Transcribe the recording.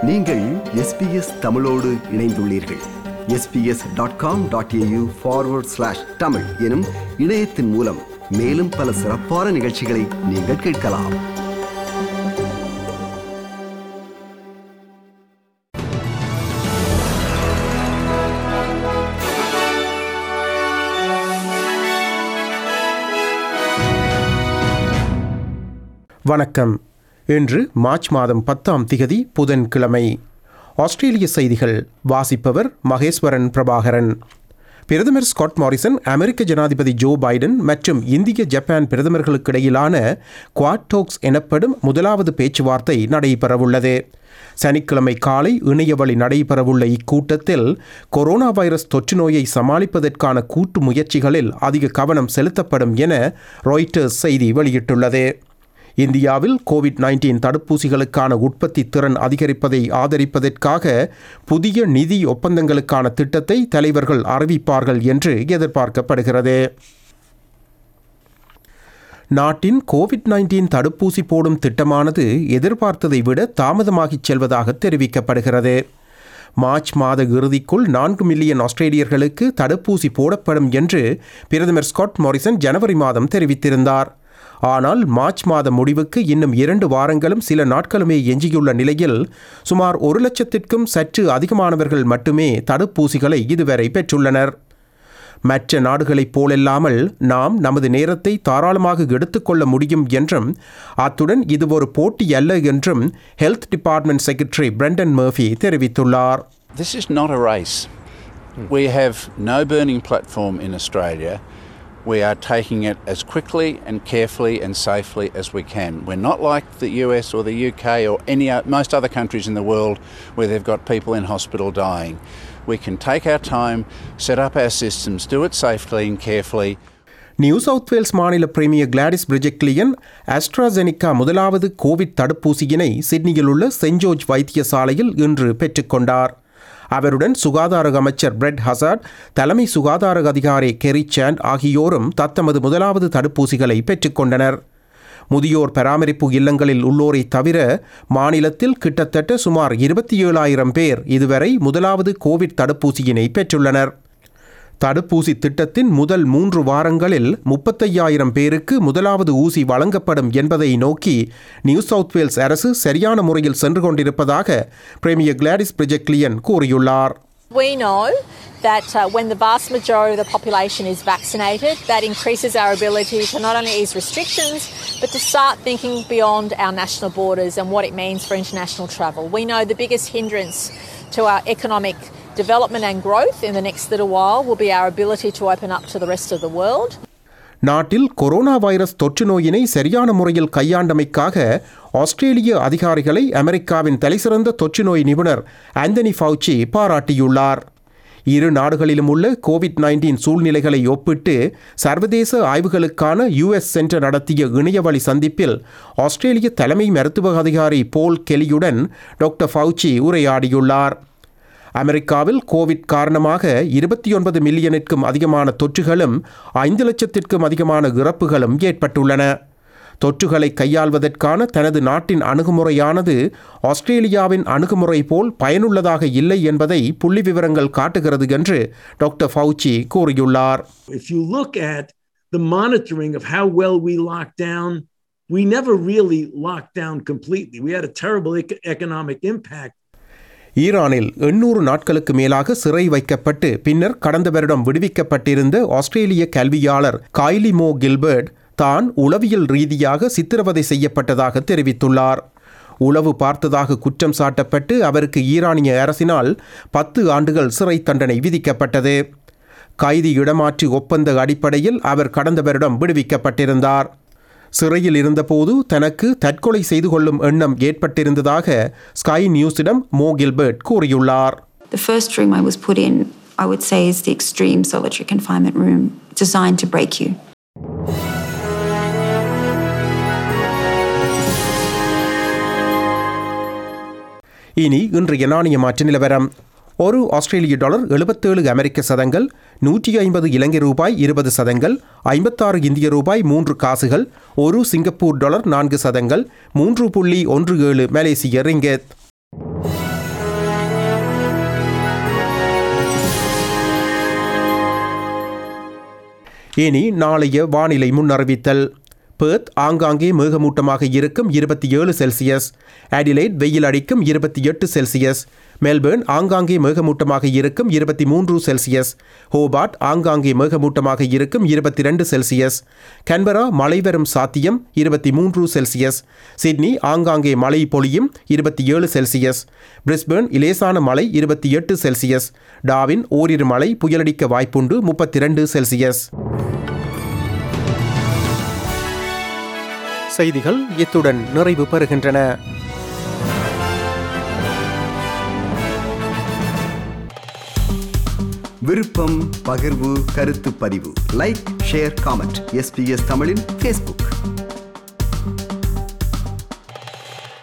நீங்கள் SBS தமிழோடு இணைந்துள்ளீர்கள். sbs.com.au/tamil எனும் இணையத்தின் மூலம் மேலும் பல சிறப்பான நிகழ்ச்சிகளை நீங்கள் கேட்கலாம். வணக்கம். இன்று மார்ச் மாதம் 10ஆம் திகதி புதன்கிழமை. ஆஸ்திரேலிய செய்திகள் வாசிப்பவர் மகேஸ்வரன் பிரபாகரன். பிரதமர் ஸ்காட் மாரிசன், அமெரிக்க ஜனாதிபதி ஜோ பைடன் மற்றும் இந்திய ஜப்பான் பிரதமர்களுக்கிடையிலான குவாட் டாக்ஸ் எனப்படும் முதலாவது பேச்சுவார்த்தை நடைபெறவுள்ளது. சனிக்கிழமை காலை இணையவழி நடைபெறவுள்ள இக்கூட்டத்தில் கொரோனா வைரஸ் தொற்று நோயை சமாளிப்பதற்கான கூட்டு முயற்சிகளில் அதிக கவனம் செலுத்தப்படும் என ராய்ட்டர்ஸ் செய்தி வெளியிட்டுள்ளது. இந்தியாவில் கோவிட்-19 தடுப்பூசிகளுக்கான உற்பத்தி திறன் அதிகரிப்பதை ஆதரிப்பதற்காக புதிய நிதி ஒப்பந்தங்களுக்கான திட்டத்தை தலைவர்கள் அறிவிப்பார்கள் என்று எதிர்பார்க்கப்படுகிறது. நாட்டின் கோவிட்-19 தடுப்பூசி போடும் திட்டமானது எதிர்பார்த்ததை விட தாமதமாகிச் செல்வதாக தெரிவிக்கப்படுகிறது. மார்ச் மாத இறுதிக்குள் 4 மில்லியன் ஆஸ்திரேலியர்களுக்கு தடுப்பூசி போடப்படும் என்று பிரதமர் ஸ்காட் மாரிசன் ஜனவரி மாதம் தெரிவித்திருந்தார். ஆனால் மார்ச் மாத முடிவுக்கு இன்னும் 2 வாரங்களும் சில நாட்களுமே எஞ்சியுள்ள நிலையில் சுமார் 1 லட்சத்திற்கும் சற்று அதிகமானவர்கள் மட்டுமே தடுப்பூசிகளை இதுவரை பெற்றுள்ளனர். மற்ற நாடுகளைப் போலல்லாமல் நாம் நமது நேரத்தை தாராளமாக எடுத்துக்கொள்ள முடியும் என்றும் அத்துடன் இது ஒரு போட்டி அல்ல என்றும் health department secretary Brendan Murphy தெரிவித்துள்ளார். This is not a race. We have no burning platform in Australia. We are taking it as quickly and carefully and safely as we can. We're not like the US or the UK or most other countries in the world where they've got people in hospital dying. We can take our time, set up our systems, do it safely and carefully. New South Wales மாநில premier Gladys Berejiklian AstraZeneca முதலாவது Covid தடுப்பூசியினை சிட்னியில் உள்ள Saint George வைத்தியசாலையில் இன்று பெற்றுக்கொண்டார். அவருடன் சுகாதார அமைச்சர் பிரெட் ஹசார்ட், தலைமை சுகாதார அதிகாரி கெரி சாண்ட் ஆகியோரும் தத்தமது முதலாவது தடுப்பூசிகளை பெற்றுக்கொண்டனர். முதியோர் பராமரிப்பு இல்லங்களில் உள்ளோரை தவிர மாநிலத்தில் கிட்டத்தட்ட சுமார் 27,000 பேர் இதுவரை முதலாவது கோவிட் தடுப்பூசியினை பெற்றுள்ளனர். தடுப்பூசி திட்டத்தின் முதல் 3 வாரங்களில் 35,000 பேருக்கு முதலாவது ஊசி வழங்கப்படும் என்பதை நோக்கி நியூ சவுத் வேல்ஸ் அரசு சரியான முறையில் சென்று கொண்டிருப்பதாக பிரீமியர் கிளாடிஸ் பிரிஜெக்லியன் கூறியுள்ளார். We know that when the vast majority of the population is vaccinated, that increases our ability to not only ease restrictions, but to start thinking beyond our national borders and what it means for international travel. We know the biggest hindrance to our economic development and growth in the next little while will be our ability to open up to the rest of the world. நாட்டில் corona virus தொற்று நோயினை சரியான முறையில் கையாண்டமைக்காக ஆஸ்திரேலிய அதிகாரிகளை அமெரிக்காவின் தலைசிறந்த தொற்று நோய் நிபுணர் ஆந்தனி ஃபவுச்சி பாராட்டியுள்ளார். இரு நாடுகளிலும் உள்ள கோவிட்-19 சூழ்நிலைகளை ஒப்பிட்டு சர்வதேச ஆய்வுகளுக்கான US சென்டர் நடத்திய இணையவழி சந்திப்பில் ஆஸ்திரேலிய தலைமை மருத்துவ அதிகாரி போல் கெலியுடன் டாக்டர் ஃபவுச்சி உரையாடியுள்ளார். அமெரிக்காவில் கோவிட் காரணமாக 29 மில்லியனுக்கும் அதிகமான தொற்றுகளும் 5 லட்சத்திற்கும் அதிகமான இறப்புகளும் ஏற்பட்டுள்ளன. தொற்றுகளை கையாள்வதற்கான தனது நாட்டின் அணுகுமுறையானது ஆஸ்திரேலியாவின் அணுகுமுறை போல் பயனுள்ளதாக இல்லை என்பதை புள்ளி விவரங்கள் காட்டுகிறது என்று டாக்டர் ஃபவுச்சி கூறியுள்ளார். If you look at the monitoring of how well we locked down, we never really locked down completely. We had a terrible economic impact. ஈரானில் 800 நாட்களுக்கு மேலாக சிறை வைக்கப்பட்டு பின்னர் கடந்த வருடம் விடுவிக்கப்பட்டிருந்த ஆஸ்திரேலிய கல்வியாளர் கைலி மோ கில்பர்ட் தான் உளவியல் ரீதியாக சித்திரவதை செய்யப்பட்டதாக தெரிவித்துள்ளார். உளவு பார்த்ததாக குற்றம் சாட்டப்பட்டு அவருக்கு ஈரானிய அரசினால் 10 ஆண்டுகள் சிறை தண்டனை விதிக்கப்பட்டது. கைதி இடமாற்று ஒப்பந்த அடிப்படையில் அவர் கடந்த வருடம் விடுவிக்கப்பட்டிருந்தார். சிறையில் இருந்தபோது தனக்கு தற்கொலை செய்து கொள்ளும் எண்ணம் ஏற்பட்டிருந்ததாக ஸ்கை நியூஸிடம் மோ கில்பர்ட் கூறியுள்ளார். The first room I was put in, I would say, is the extreme solitary confinement room designed to break you. இனி இன்றைய நாணய மாற்று நிலவரம். ஒரு ஆஸ்திரேலிய டாலர் 77 அமெரிக்க சதங்கள், 150 இலங்கை ரூபாய் 20 சதங்கள், 56 இந்திய ரூபாய் 3 காசுகள், ஒரு சிங்கப்பூர் டாலர் 4 சதங்கள், 3.17 மலேசிய ரிங்கெட். இனி நாளைய வானிலை முன்னறிவித்தல். பெர்த் ஆங்காங்கே மேகமூட்டமாக இருக்கும் 27 செல்சியஸ். அடிலைட் வெயில் அடிக்கும் 28 செல்சியஸ். மெல்பர்ன் ஆங்காங்கே மேகமூட்டமாக இருக்கும் 23 செல்சியஸ். ஹோபார்ட் ஆங்காங்கே மேகமூட்டமாக இருக்கும் 22 செல்சியஸ். கன்பரா மழை வரும் சாத்தியம் 23 செல்சியஸ். சிட்னி ஆங்காங்கே மழை பொழியும் 27 செல்சியஸ். பிரிஸ்பேர்ன் இலேசான மழை 28 செல்சியஸ். டார்வின் ஓரிரு மழை புயலடிக்க வாய்ப்புண்டு 32 செல்சியஸ். செய்திகள் இத்துடன் நிறைவு பெறுகின்றன. விருப்பம், பகிர்வு, கருத்து பதிவு, லைக், ஷேர், காமெண்ட். SBS தமிழின் Facebook.